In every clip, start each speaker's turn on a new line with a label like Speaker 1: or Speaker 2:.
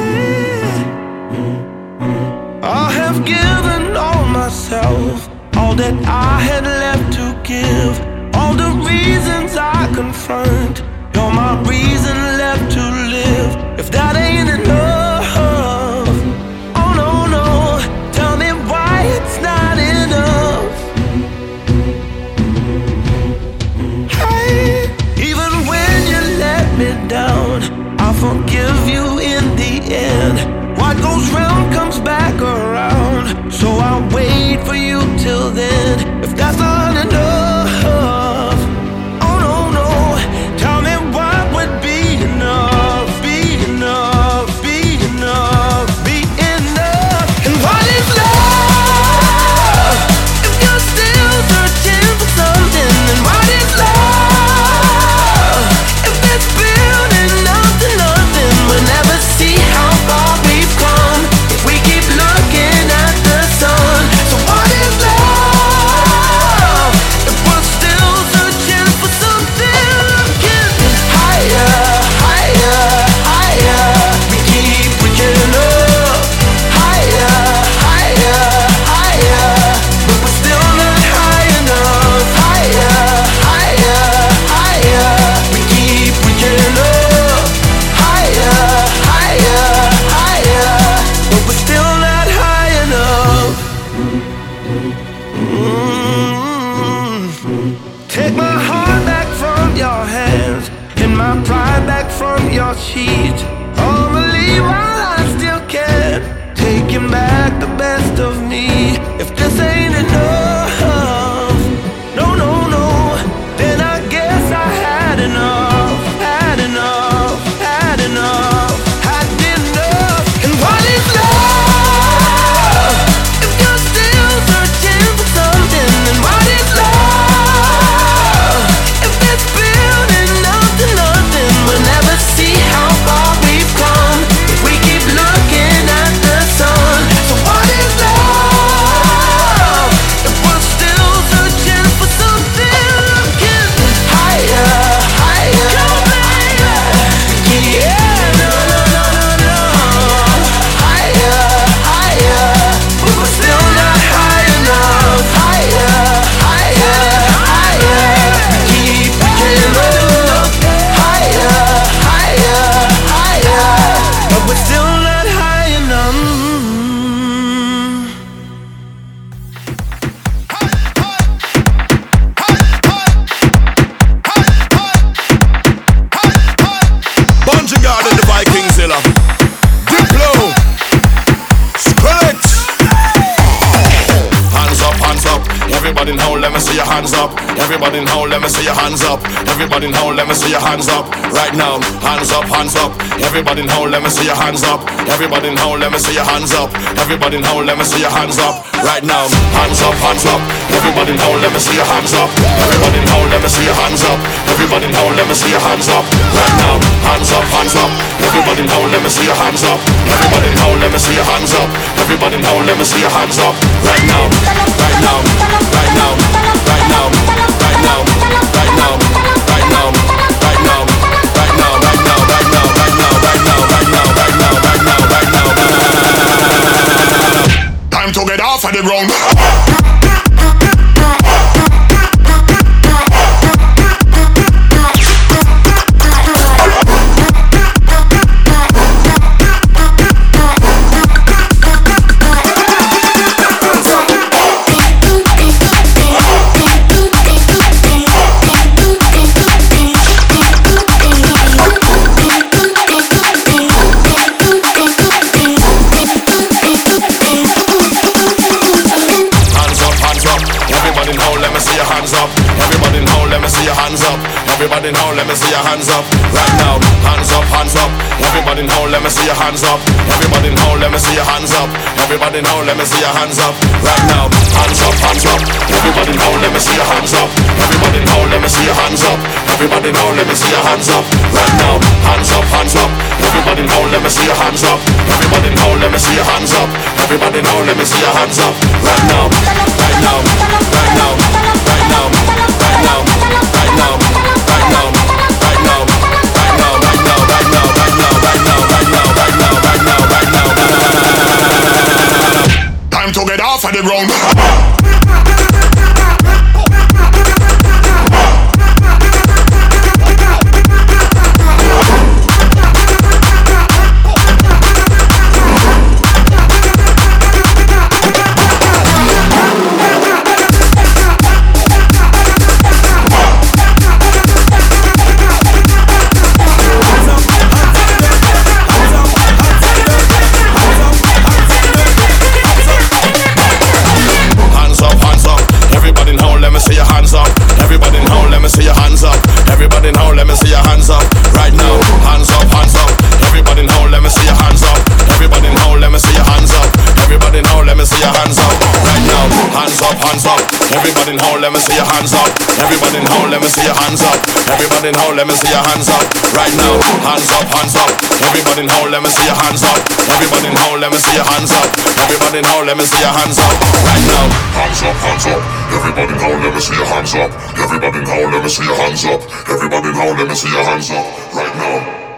Speaker 1: I have given all myself, all that I had left to give, all the reasons I confront. You're my reason left to live. If that ain't enough, oh no, no, tell me why it's not enough. Hey, even when you let me down, I'll forgive you in the end. What goes round comes back around, so I'll wait for you till then. If that's not enough, oh no, no, tell me what would be enough, be enough, be enough, be enough. And what is love if you're still searching for something? And what is love if it's building up to nothing? We'll never see how far we've come if we keep looking at the sun. So what is love if we're still searching for something? Looking higher, higher, higher. We keep reaching up. Higher, higher, higher. But we're still not high enough. Higher, higher, higher. We keep reaching up. Higher, higher, higher. But we're still not high enough. Take my heart back from your hands and my pride back from your sheets. I'ma leave while I still can, taking back the best of me. If this ain't enough, no, no, no, then I guess I had enough, had enough, had enough, had enough. And what is love if you're still searching for something? And what is love if it's building up to nothing? We'll never see how far we've come if we keep looking at the sun. So what is love if we're still searching for something? Looking higher, higher, yeah, no, no, no, no, no. Higher, higher, but we're still not high enough. Higher, higher, higher. We keep reaching up. Higher, higher, higher, but we're still not high enough.
Speaker 2: Bungie Garden, the Vikingzilla, Diplo, Skrillex. Hands up, everybody now let me see your hands up. Everybody now let me see your hands up. Everybody now let me see your hands up. Right now, hands up, hands up. Everybody now let me see your hands up. Everybody now let me see your hands up. Everybody now let me see your hands up. Right now, hands up, hands up. Everybody now let me see your hands up. Everybody now let me see your hands up. Everybody now let me see your hands up. Right now, hands up, hands up. Everybody now let me see your hands up. Everybody now let me see your hands up. Everybody now let me see your hands up. Right now, right now, right now, right now, right now, right now, right now, right now, right now, right now, right now, right now, right now, right now, right now, right now, right now, right now. Time to get off of the ground. Everybody now, let me see your hands up. Right now, hands up, hands up. Everybody now, let me see your hands up. Everybody now, let me see your hands up. Everybody now, let me see your hands up. Right now, hands up, hands up. Everybody now, let me see your hands up. Everybody now, let me see your hands up. Everybody now, let me see your hands up. Right now, hands up, hands up. Everybody now, let me see your hands up. Everybody now, let me see your hands up. Everybody now, let me see your hands up. Right now, right now, right now, right now, right now, right now, right now, right now, right now, right now, right now, right now, right now, right now, right now, right now, right now. off of the ground. Everybody in home, let me see your hands up. Everybody in home, let me see your hands up. Everybody in home, let me see your hands up. Right now, hands up, hands up. Everybody in home, let me see your hands up. Everybody in home, let me see your hands up. Everybody in home, let me see your hands up. Right now, hands up, hands up. Everybody in home, let me see your hands up. Everybody in home, let me see your hands up. Everybody in home, let me see your hands up. Right now.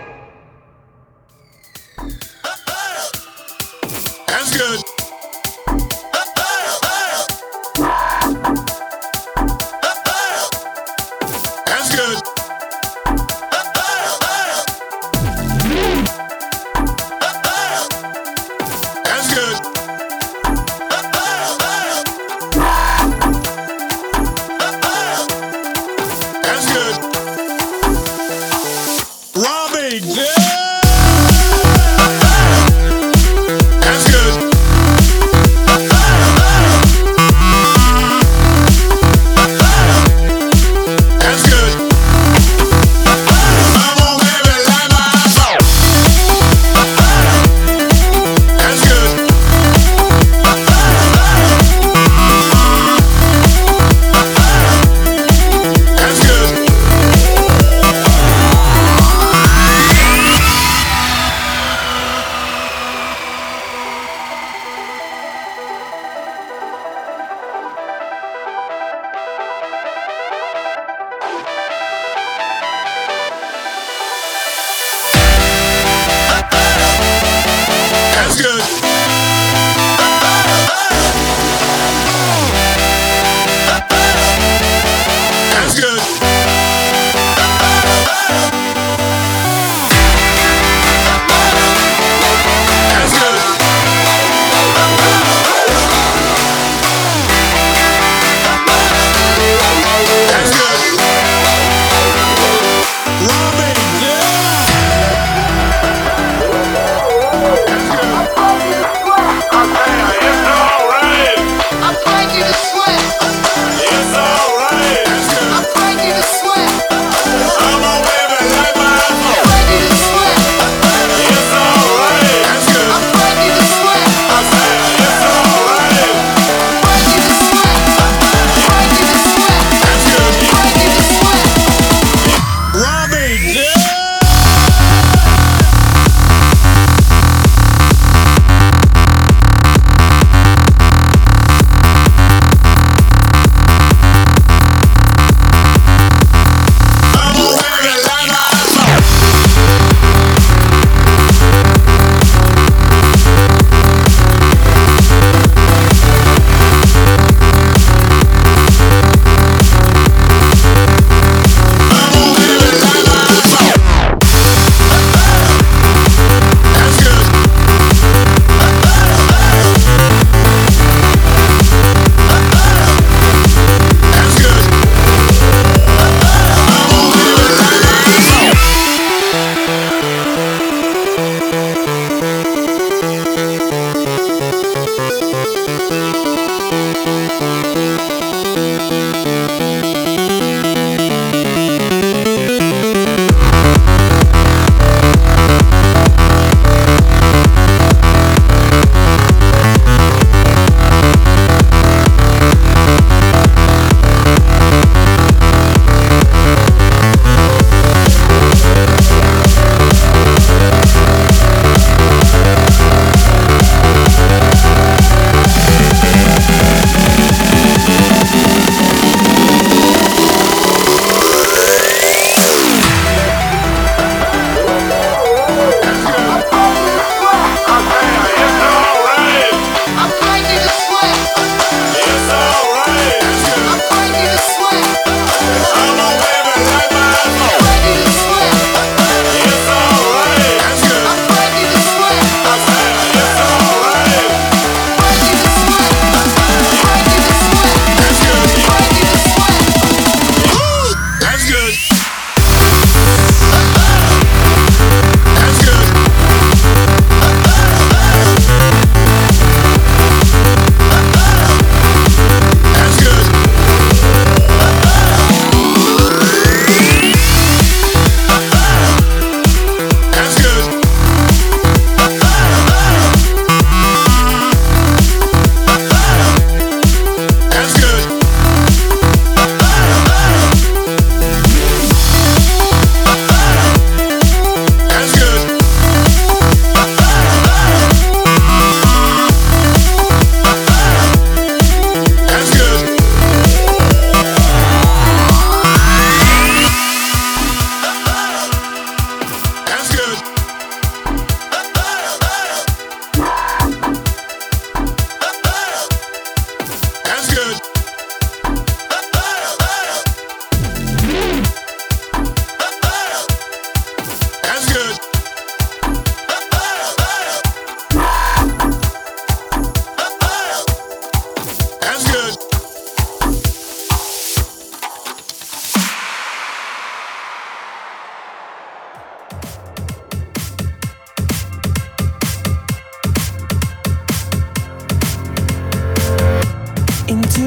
Speaker 2: That's good. That's good.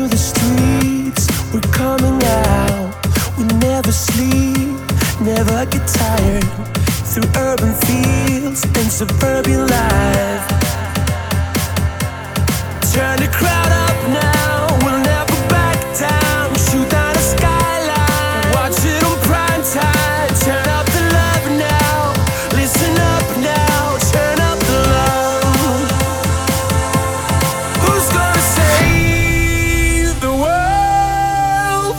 Speaker 1: through the streets, we're coming out. We never sleep, never get tired. Through urban fields and suburban life. Turn the crowd up now, we'll never back down. Shoot down the skyline, watch it on prime time. Turn up the love now, listen up now, turn up the love. Who's gonna save the world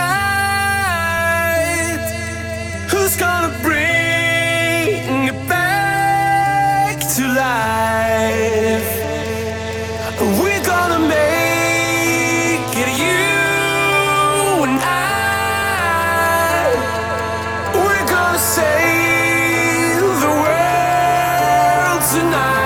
Speaker 1: tonight? Who's gonna bring it back to life? We're gonna make it, you and I. We're gonna save the world tonight.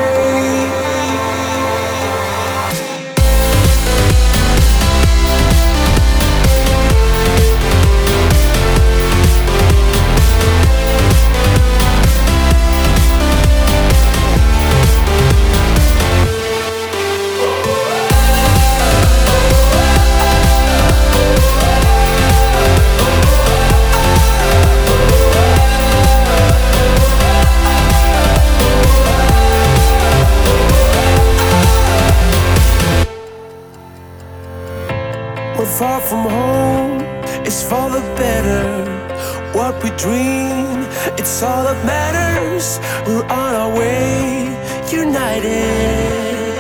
Speaker 1: We're far from home, it's for the better. What we dream, it's all that matters. We're on our way, united.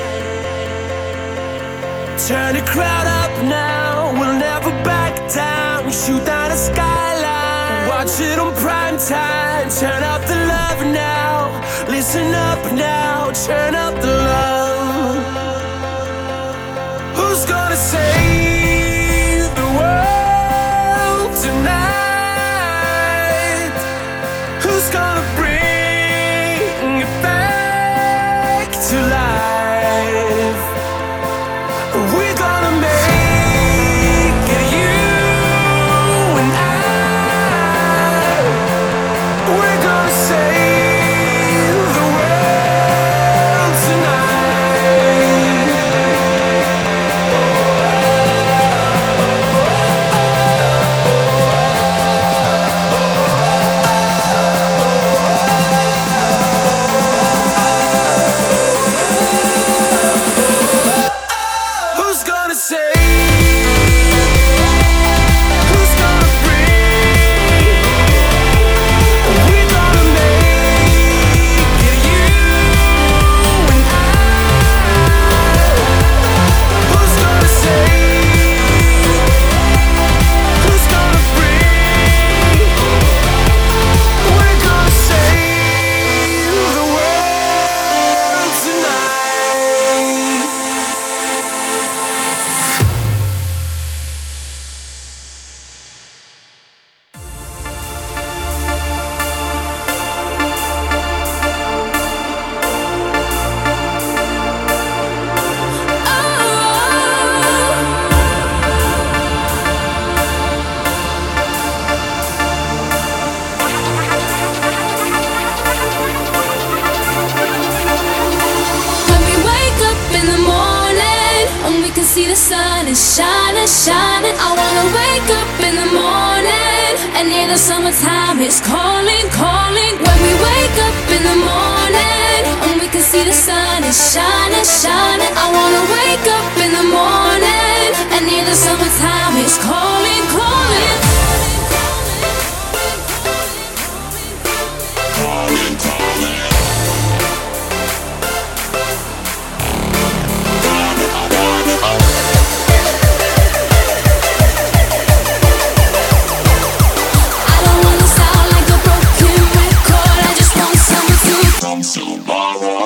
Speaker 1: Turn the crowd up now, we'll never back down. Shoot down the skyline, watch it on prime time. Turn up the love now, listen up now, turn up the love. Who's gonna save the world tonight? Who's gonna bring it back to life? We're gonna make it, you and I. We're gonna save the world tonight. Who's gonna save? Who's gonna bring? We're gonna make it, you and I. Who's gonna save? Who's gonna bring? We're gonna save the world tonight.
Speaker 3: When we wake up in the morning and we can see the sun is shining, shining. I wanna wake up in the morning and hear the summertime is calling, calling. When we wake up in the morning and we can see the sun is shining, shining. I wanna wake up in the morning and hear the summertime is calling, calling. I don't wanna sound like a broken record. I just want someone to come tomorrow.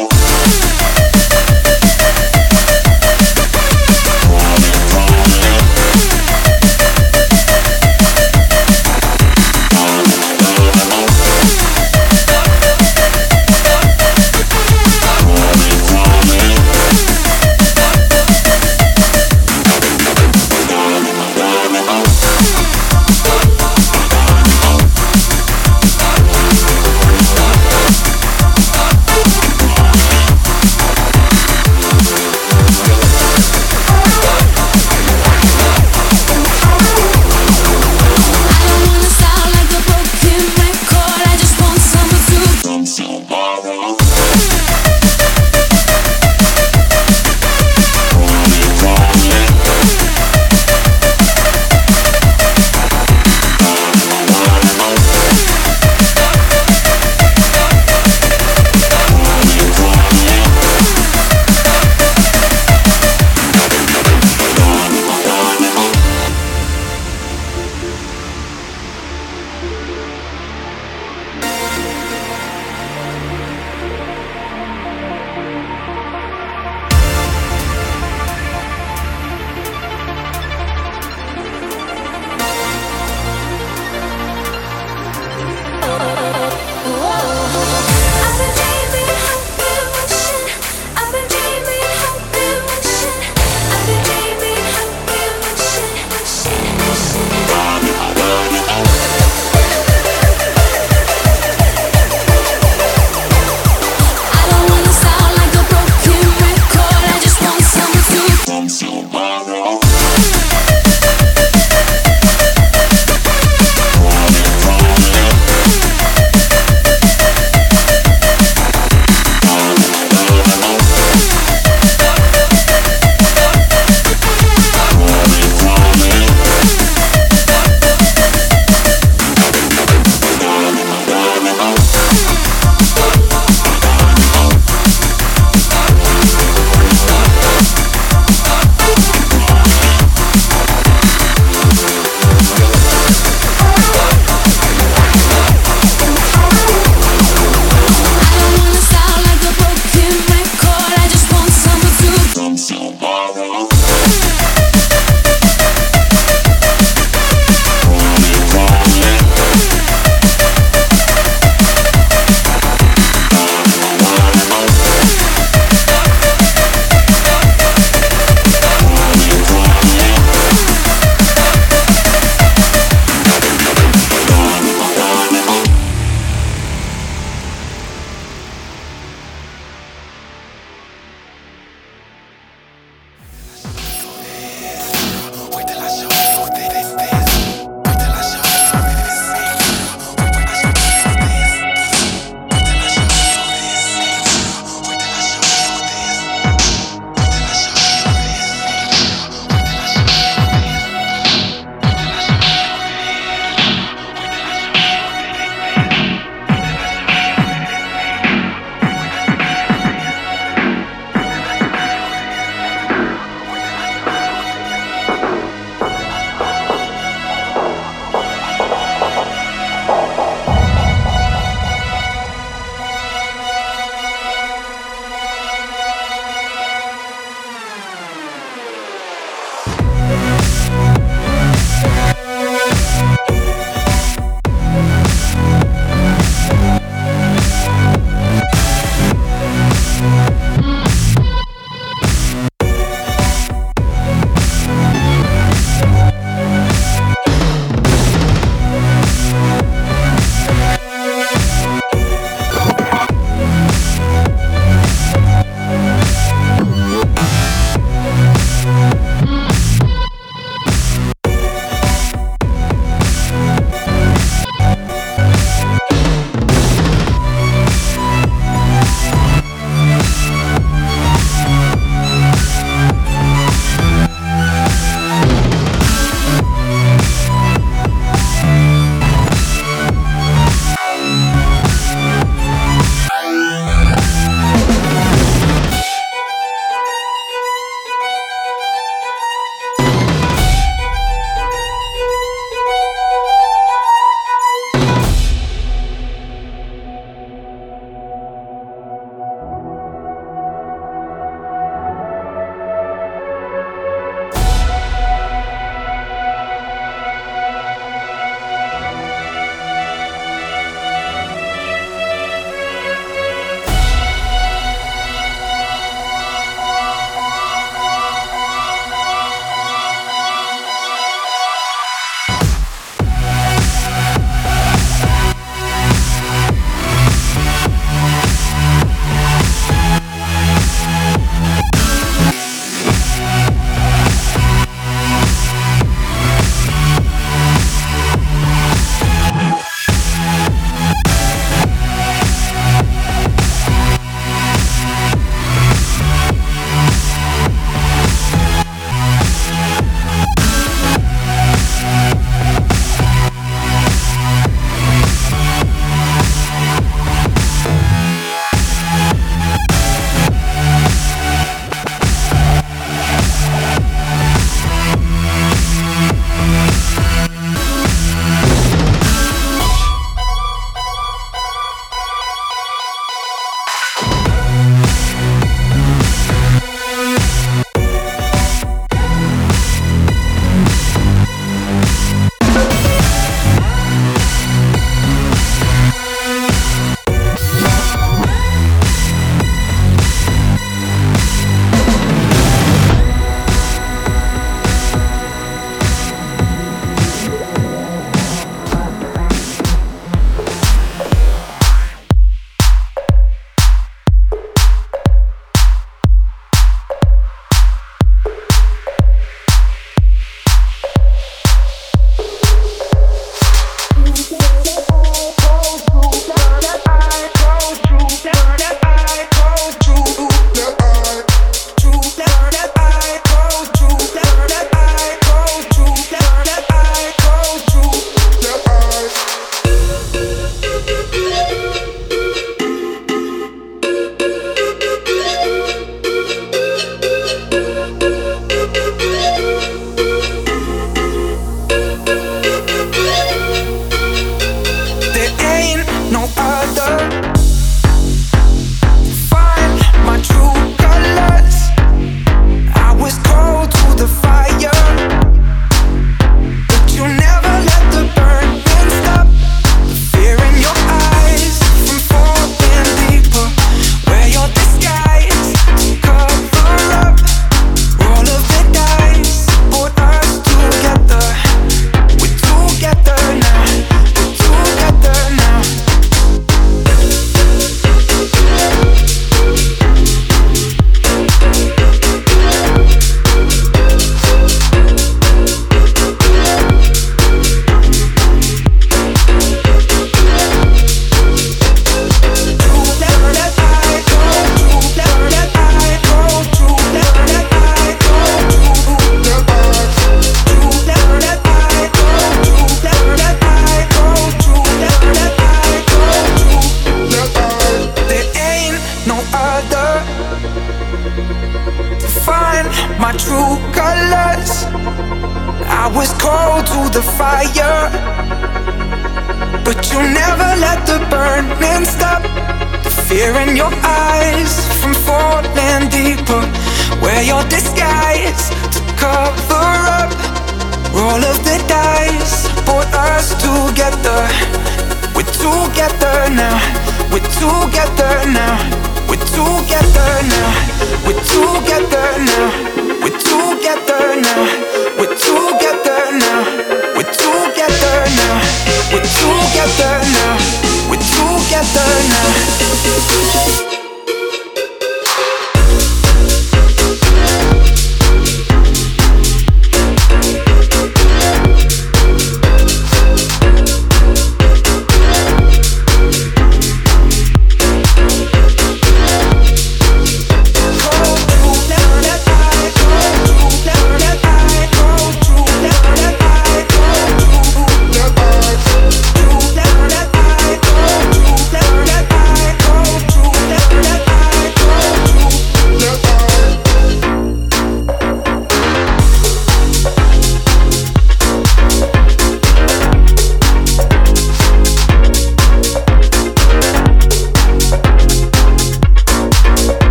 Speaker 4: find my true colors. I was cold to the fire, but you never let the burning stop. The fear in your eyes from falling deeper. Wear your disguise to cover up. Roll of the dice put us together. We're together now. We're together now. We're together now. We're together now. We're together now. We're together now. We're together now. We're together now. We're together now.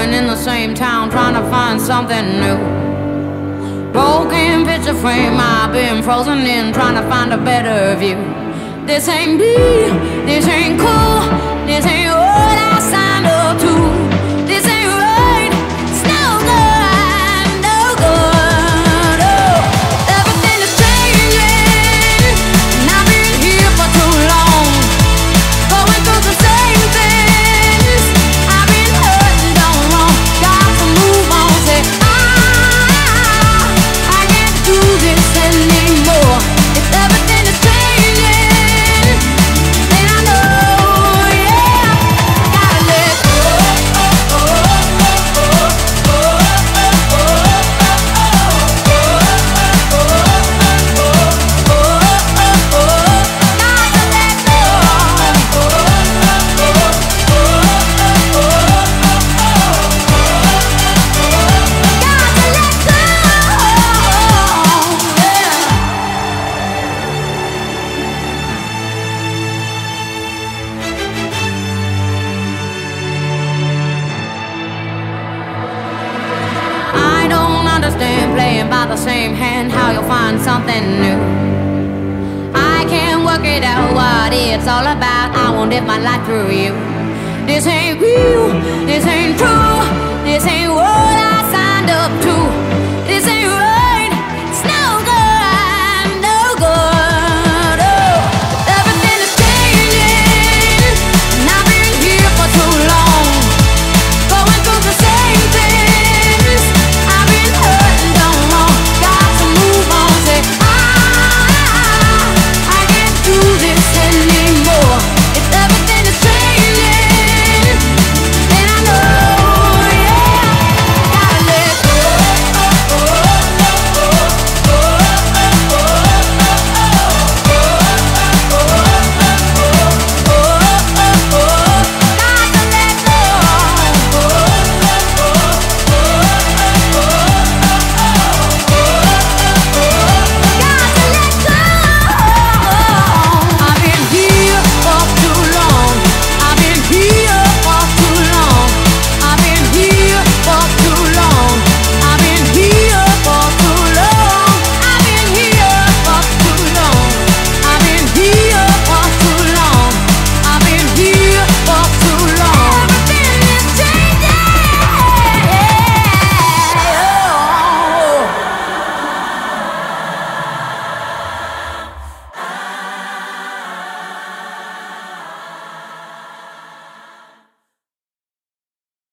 Speaker 5: living in the same town, trying to find something new. Broken picture frame, I've been frozen in, trying to find a better view. This ain't me, this ain't cool, this ain't what I signed up to. This ain't right, it's no good, no good. Oh, everything is changing, and I've been here for too long, going through the same things. I've been hurt and done wrong, got to move on. Say I can't do this anymore. If everything is changing, then I know, yeah, gotta let go. I don't understand playing by the same hand, how you'll find something new. I can't work it out what it's all about. I won't live my life through you. This ain't real, this ain't true, this ain't what I signed up to.